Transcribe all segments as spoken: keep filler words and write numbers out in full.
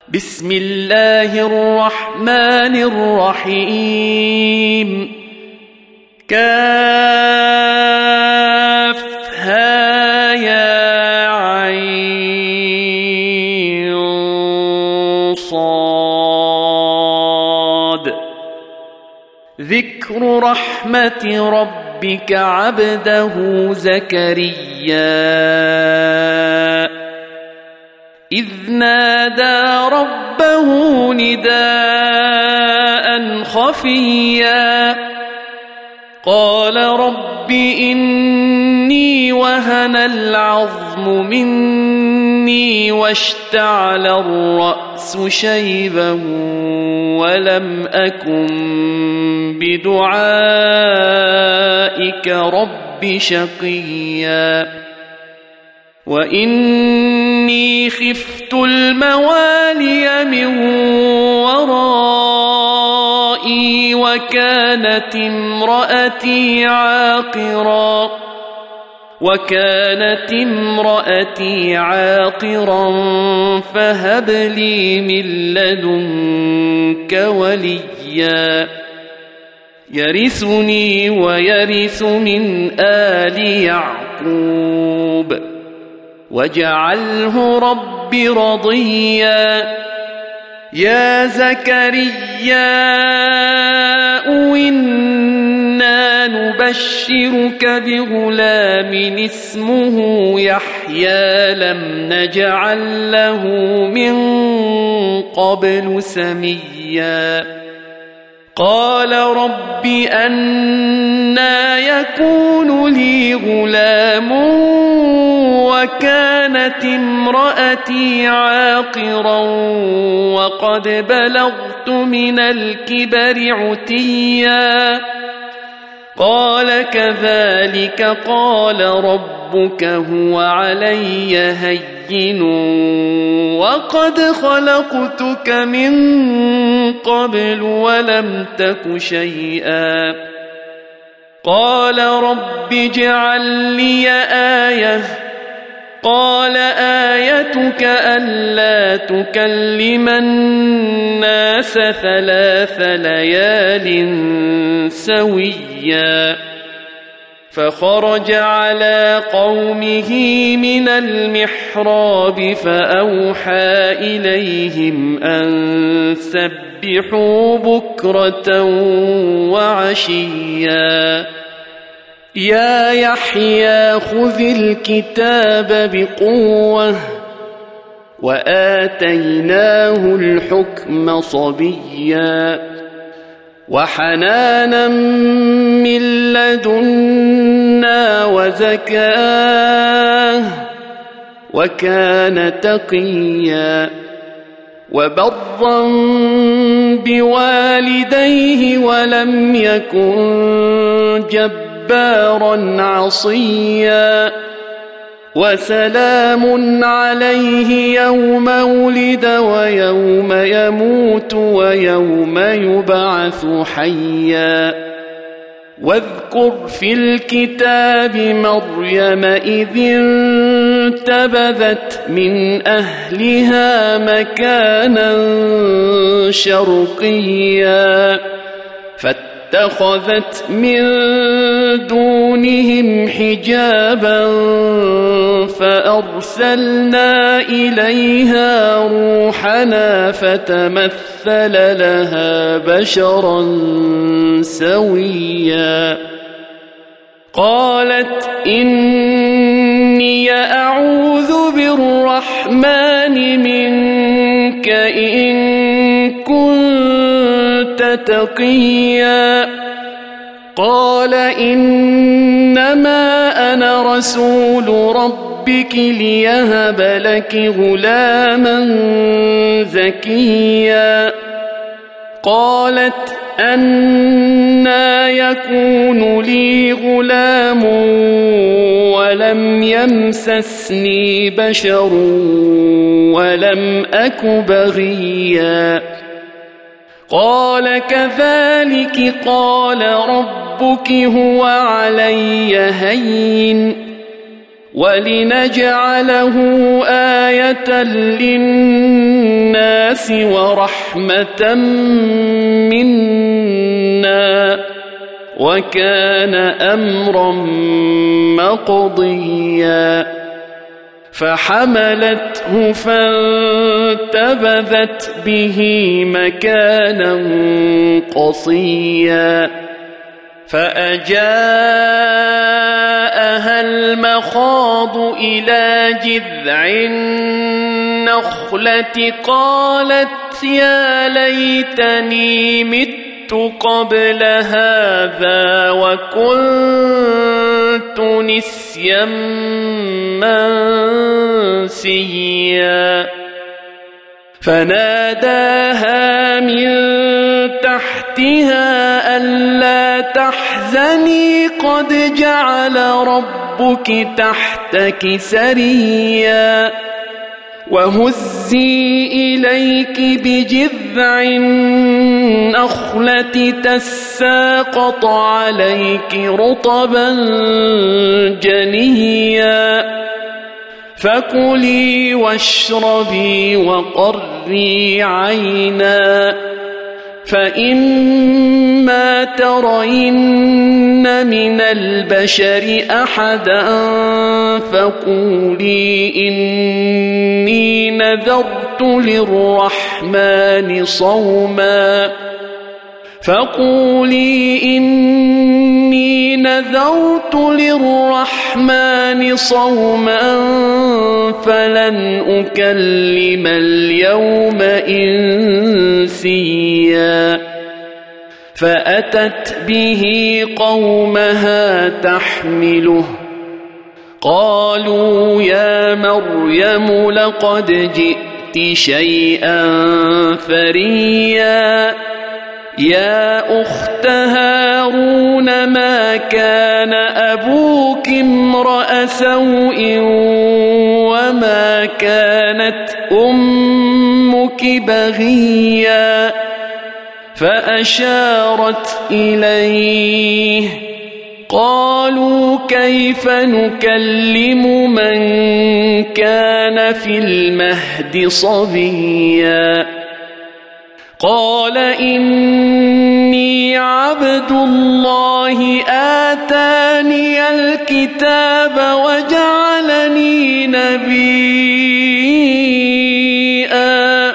بسم الله الرحمن الرحيم كافها يا عين صاد ذكر رحمة ربك عبده زكريا إذ نادى ربه نداء خفيا قال رب إني وهن العظم مني واشتعل الرأس شيبا ولم أكن بدعائك رب شقيا وإني خفت الموالي من ورائي وكانت امرأتي عاقرا وكانت امرأتي عاقرا فهب لي من لدنك وليا يرثني ويرث من آل يعقوب واجعله رب رضيا يا زكريا إنا نبشرك بغلام اسمه يحيى لم نجعل له من قبل سميا قال رب أنى يكون لي غلام وكانت امرأتي عاقرا وقد بلغت من الكبر عتيا قال كذلك قال ربك هو علي هين وقد خلقتك من قبل ولم تك شيئا قال رب اجعل لي آية قال آيتك ألا تكلم الناس ثلاث ليال سويا فخرج على قومه من المحراب فأوحى إليهم أن سبحوا بكرة وعشيا يا يحيى خذ الكتاب بقوة وآتيناه الحكم صبيا وحنانا من لدنا وزكاه وكان تقيا وبرا بوالديه ولم يكن جبارا عصيا وسلام عليه يوم ولد ويوم يموت ويوم يبعث حيا واذكر في الكتاب مريم إذ انتبذت من أهلها مكانا شرقيا فاتخذت من دونهم حجابا فأرسلنا إليها روحنا فتمثل لها بشرا سويا قالت إني أعوذ بالرحمن منك إن كنت تقيا قال إنما أنا رسول ربك ليهب لك غلاما زكيا قالت أنى يكون لي غلام ولم يمسسني بشر ولم أك بغيا قال كذلك قال ربك هو علي هين ولنجعله آية للناس ورحمة منا وكان أمرا مقضيا فحملته فانتبذت به مكانا قصيا فأجاءها المخاض إلى جذع النخلة قالت يا ليتني مت قبل هذا وكنت نسيا منسيا فناداها من تحتها ألا تحزني قد جعل ربك تحتك سريا وهزي إليك بجذع النخلة تساقط عليك رطبا جنيا فكلي واشربي وقري عينا فإما ترين من البشر أحدا فقولي إني نذرت للرحمن صوما فقولي إني نذرت للرحمن صوما فلن أكلم اليوم إنسيا فأتت به قومها تحمله قالوا يا مريم لقد جئت شيئا فريا يا أخت هارون ما كان أبوك امرأ سوء وما كانت أمك بغيا فأشارت إليه قالوا كيف نكلم من كان في المهد صبيا قال إني عبد الله آتاني الكتاب وجعلني نبيا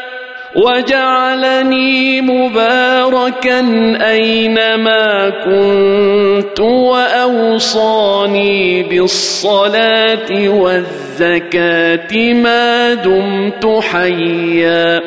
وجعلني مباركا أينما كنت وأوصاني بالصلاة والزكاة ما دمت حيا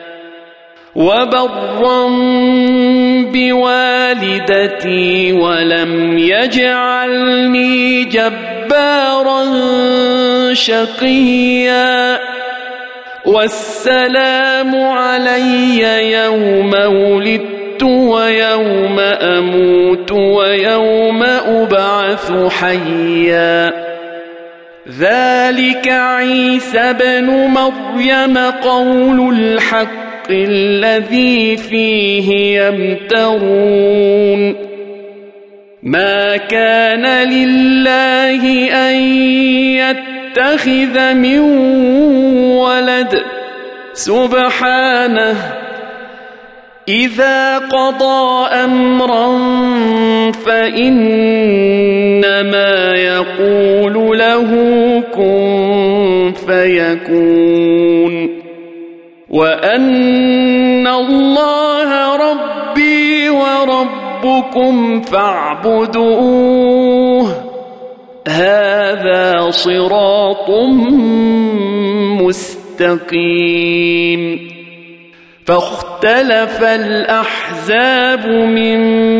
وبرا بوالدتي ولم يجعلني جبارا شقيا والسلام علي يوم ولدت ويوم أموت ويوم أبعث حيا ذلك عيسى بن مريم قول الحق الذي فيه يمترون ما كان لله أن يتخذ من ولد سبحانه إذا قضى أمرا فإنما يقول له كن فيكون وأن الله ربي وربكم فاعبدوه هذا صراط مستقيم فاختلف الأحزاب من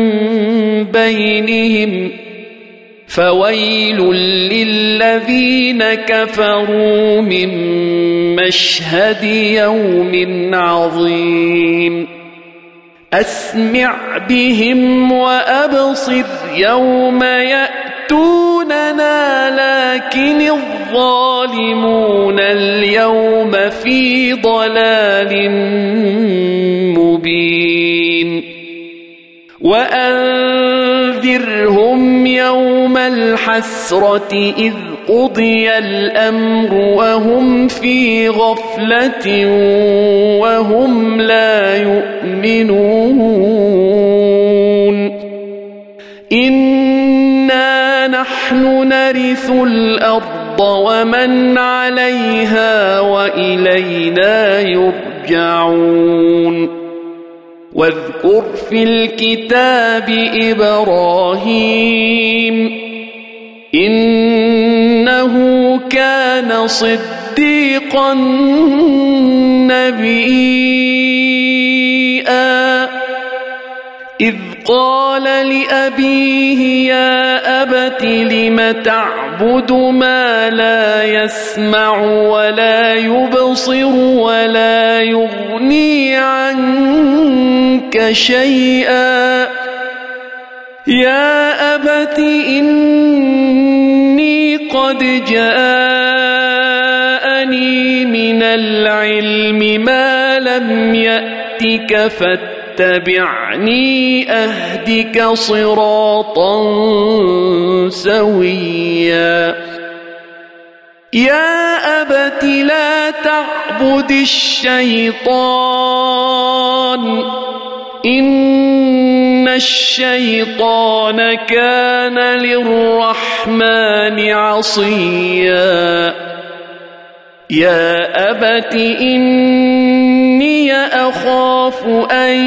بينهم فويل للذين كفروا من مشهد يوم عظيم أسمع بهم وأبصر يوم يأتوننا لكن الظالمون اليوم في ضلال مبين وأنذرهم يوم الحسرة إذ قضي الأمر وهم في غفلة وهم لا يؤمنون إنا نحن نرث الأرض ومن عليها وإلينا يرجعون واذكر في الكتاب إبراهيم إنه كان صديقا نبيا إذ قال لأبيه يا أبت لم تعبد ما لا يسمع ولا يبصر ولا يغني عنك شيئا يا أبت إني قد جاءني من العلم ما لم يأتك فاتبعني أهدك صراطا سويا يا أبت لا تعبد الشيطان إن الشيطان كان للرحمن عصيا يا أبت إني أخاف أن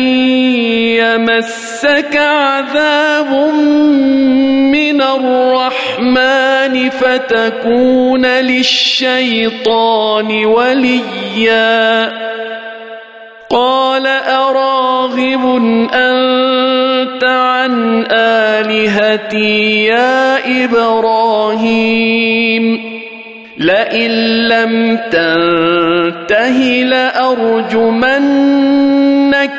يمسك عذاب من الرحمن فتكون للشيطان وليا قال أراغب أنت عن آلهتي يا إبراهيم لئن لم تنته لأرجمنك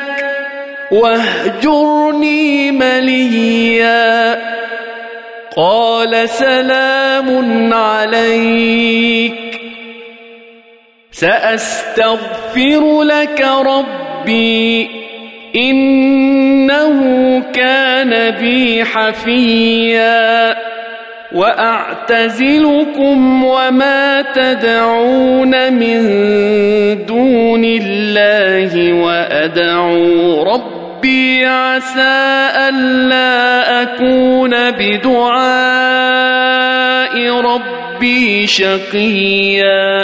واهجرني مليا قال سلام عليك سأستغفر لك ربي إنه كان بي حفيا وأعتزلكم وما تدعون من دون الله وأدعو ربي عسى ألا أكون بدعاء ربي شقيا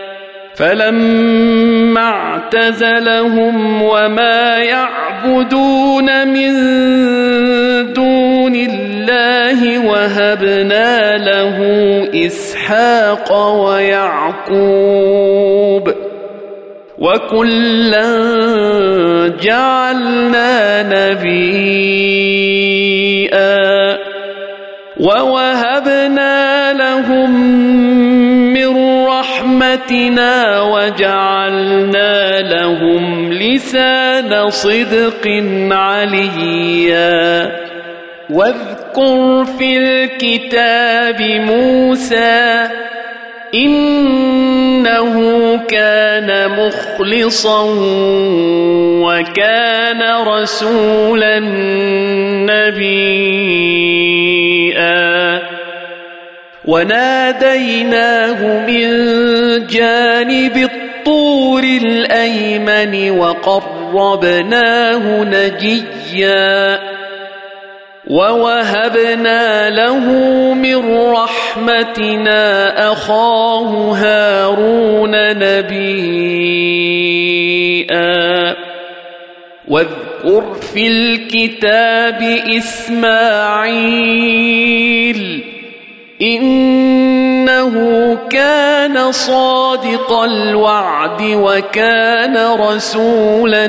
فلما اعتزلهم وما يعبدون من دون الله وهبنا له إسحاق ويعقوب وكلا جعلنا نبيا ووهبنا لهم من رحمتنا وجعلنا لهم لسان صدق عليا واذكر في الكتاب موسى إنه كان مخلصا وكان رسولا نبيا وناديناه من جانب الطور الأيمن وقربناه نجيا ووهبنا له من رحمتنا أخاه هارون نبيا واذكر في الكتاب إسماعيل إنه كان صادق الوعد وكان رسولا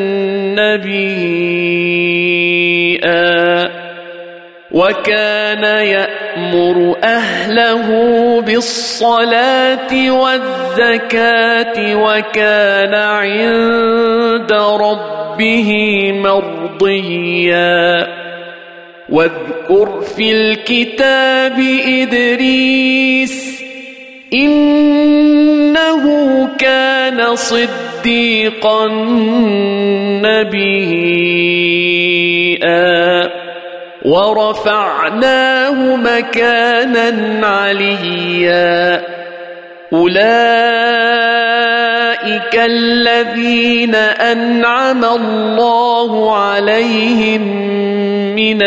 نبيا وكان يأمر أهله بالصلاة والزكاة وكان عند ربه مرضيا واذكر في الكتاب إدريس إنه كان صديقا نبيا ورفعناه مكانا عليا أولئك الذين أنعم الله عليهم من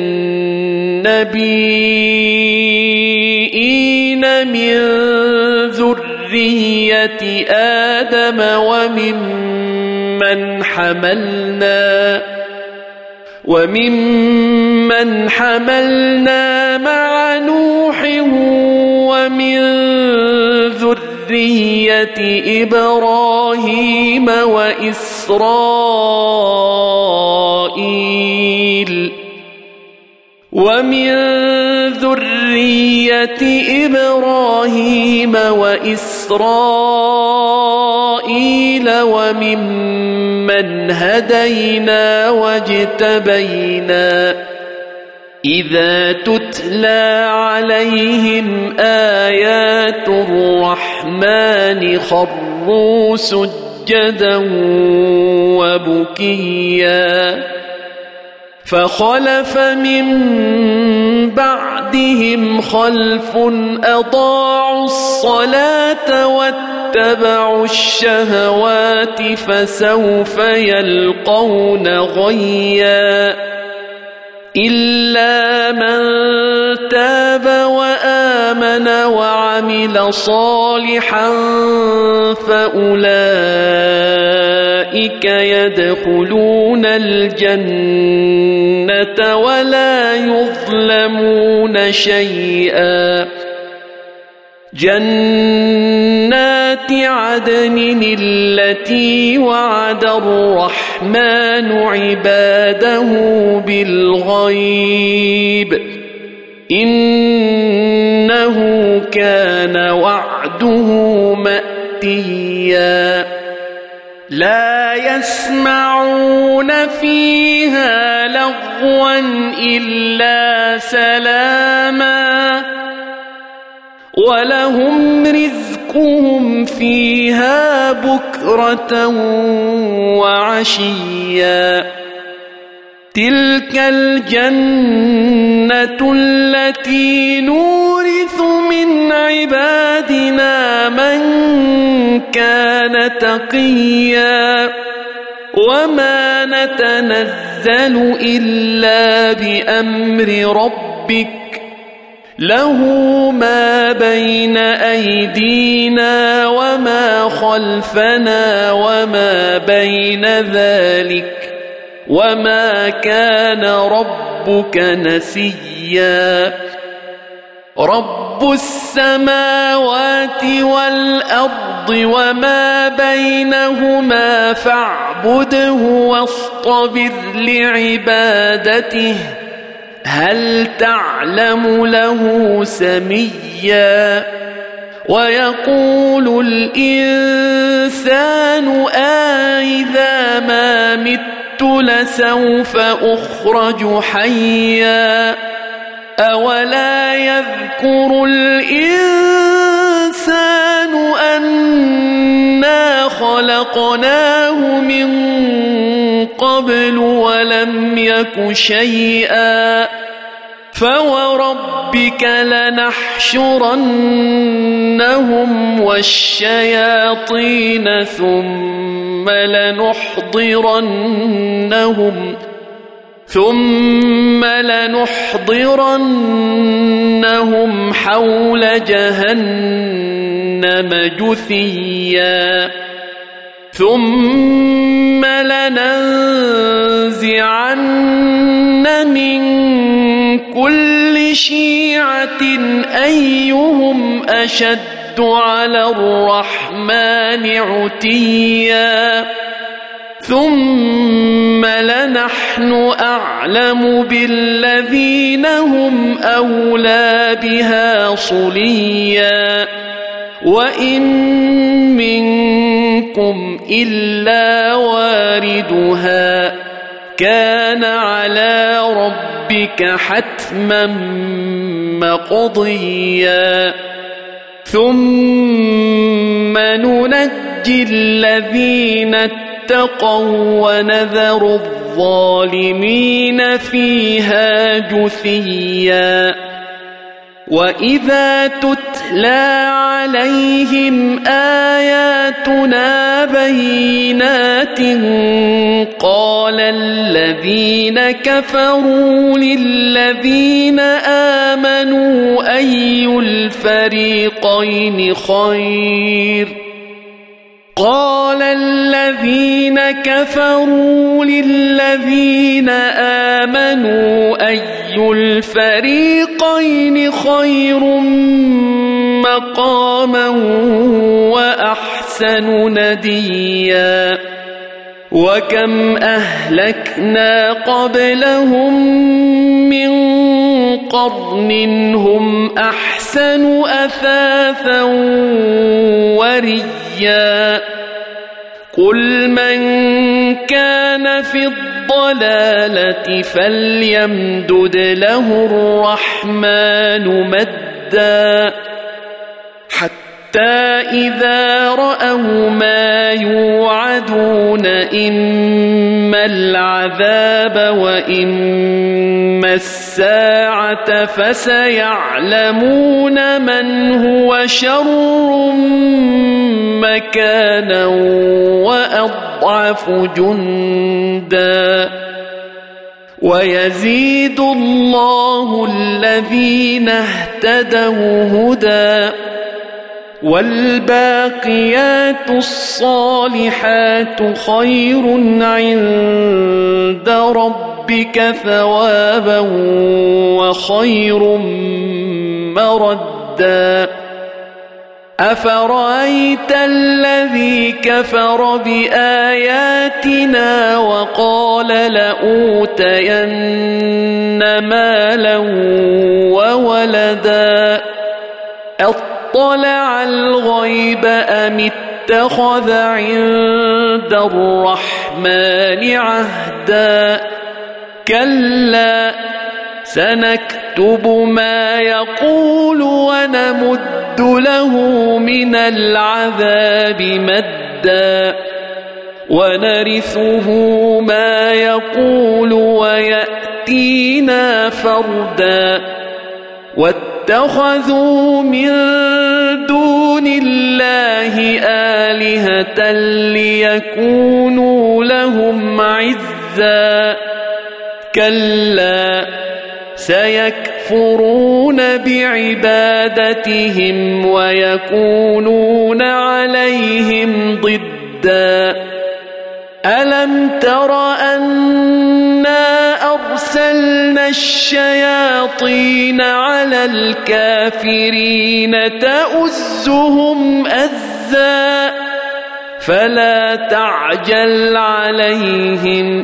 النبيين من ذرية آدم وممن حملنا وممن حملنا مع نوح ومن ذرية إبراهيم وإسرائيل ومن ذرية إبراهيم وإسرائيل وممن هدينا واجتبينا إذا تتلى عليهم آيات الرحمن خروا سجدا وبكيا فخلف من بعدهم خلف أضاعوا الصلاة واتبعوا الشهوات فسوف يلقون غيا إلا من تاب وآمن وعمل صالحا فأولئك يدخلون الجنة ولا يظلمون شيئا جنات عدن التي وعد الرحمن عباده بالغيب إنه كان وعده مأتيا لا يسمعون فيها لغوا إلا سلاما ولهم رزقهم فيها بكرة وعشيا تلك الجنة التي نورث من عبادنا من كان تقيا وما نتنزل إلا بأمر ربك له ما بين أيدينا وما خلفنا وما بين ذلك وما كان ربك نسيا رب السماوات والأرض وما بينهما فاعبده واصطبر لعبادته هل تعلم له سميا ويقول الإنسان أإذا ما مت لسوف أخرج حيا أولا يذكر الإنسان أنا خلقناه من قبل ولم يك شيئا فوربك لنحشرنهم والشياطين ثم لنحضرنهم ثم لنحضرنهم حول جهنم جثيا ثم لننزعن من كل شيعة أيهم أشد على الرحمن عتيا ثم لنحن أعلم بالذين هم أولى بها صليا وإن منكم إلا واردها كان على ربك حتما مقضيا ثم ننجي الذين اتقوا ونذر الظالمين فيها جثيا وإذا تتلى عليهم آياتنا بينات قال الذين كفروا للذين آمنوا أي الفريقين خير قال الذين كفروا للذين آمنوا أي الفريقين خير مقاما وأحسن نديا وكم أهلكنا قبلهم من قرن هم أحسن أثاثا ورئيا قل من كان في الضلالة فليمدد له الرحمن مدا حتى إذا رأوا ما يوعدون إما العذاب وإما الساعة فسيعلمون من هو شر مكانا وأضعف جندا ويزيد الله الذين اهتدوا هدى والباقيات الصالحات خير عند ربك ثوابا وخير مردا أفرأيت الذي كفر بآياتنا وقال لأوتين مالا وولدا اطلع الغيب أم اتخذ عند الرحمن عهدا كلا سنكتب ما يقول ونمد له من العذاب مدا ونرثه ما يقول ويأتينا فردا واتخذوا من دون الله آلهة ليكونوا لهم عزا كلا سيكفرون بعبادتهم ويكونون عليهم ضدا ألم تر أنا أرسلنا الشياطين على الكافرين تؤزهم أزا فلا تعجل عليهم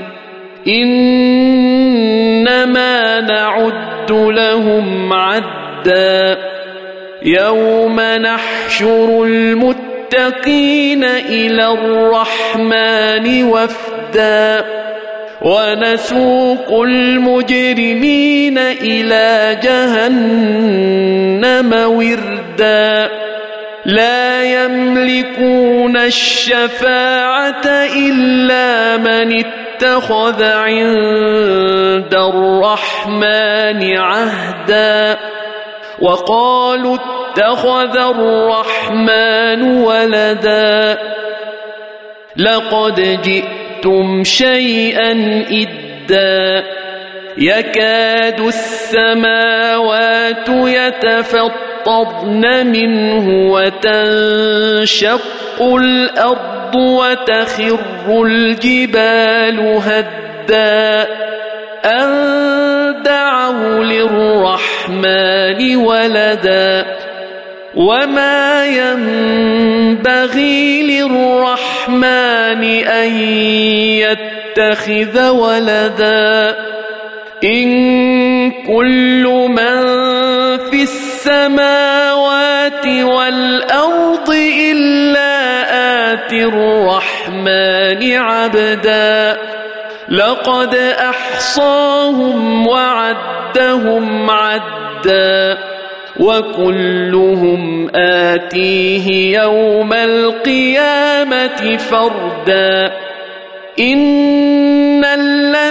إنما نعد لهم عدا يوم نحشر المتقين إلى الرحمن وفدا ونسوق المجرمين إلى جهنم وردا لا يملكون الشفاعة إلا من اتخذ عند الرحمن عهدا وقالوا اتخذ الرحمن ولدا لقد جئتم شيئا إدا يكاد السماوات يتفطرن منه وتنشق الأرض وتخر الجبال هدا أن دعوا للرحمن ولدا وما ينبغي للرحمن أن يتخذ ولدا إن كل من في السماوات والأرض إلا آتي الرحمن عبدا لقد أحصاهم وعدهم عدا وكلهم آتيه يوم القيامة فردا إن الذين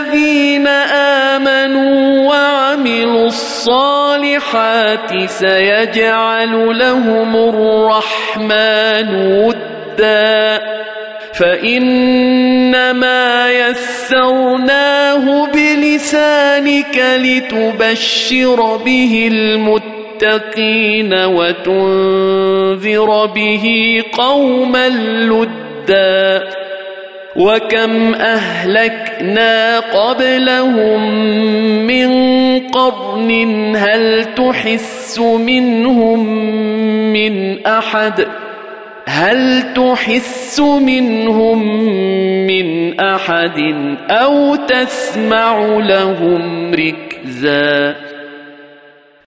الصالحات سيجعل لهم الرحمن ودا فإنما يسرناه بلسانك لتبشر به المتقين وتنذر به قوما لدا وكم أهلكنا قبلهم من قرن هل تحس منهم من أحد هل تحس منهم من أحد أو تسمع لهم ركزا